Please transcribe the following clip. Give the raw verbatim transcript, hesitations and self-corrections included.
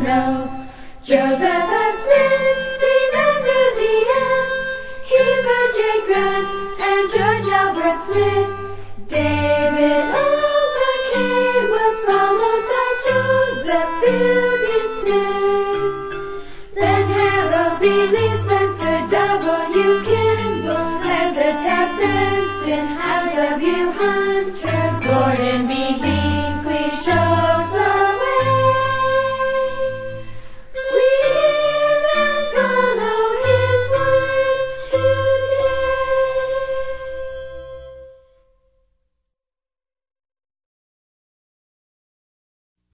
know. Joseph F. Smith, remember the S. Heber J. Grant and George Albert Smith. David O. McKay was followed by Joseph Fielding Smith. Then Harold B. Lee Spencer, W. Kimball, Ezra Taft Benson, Hal W. Hunter, Gordon B.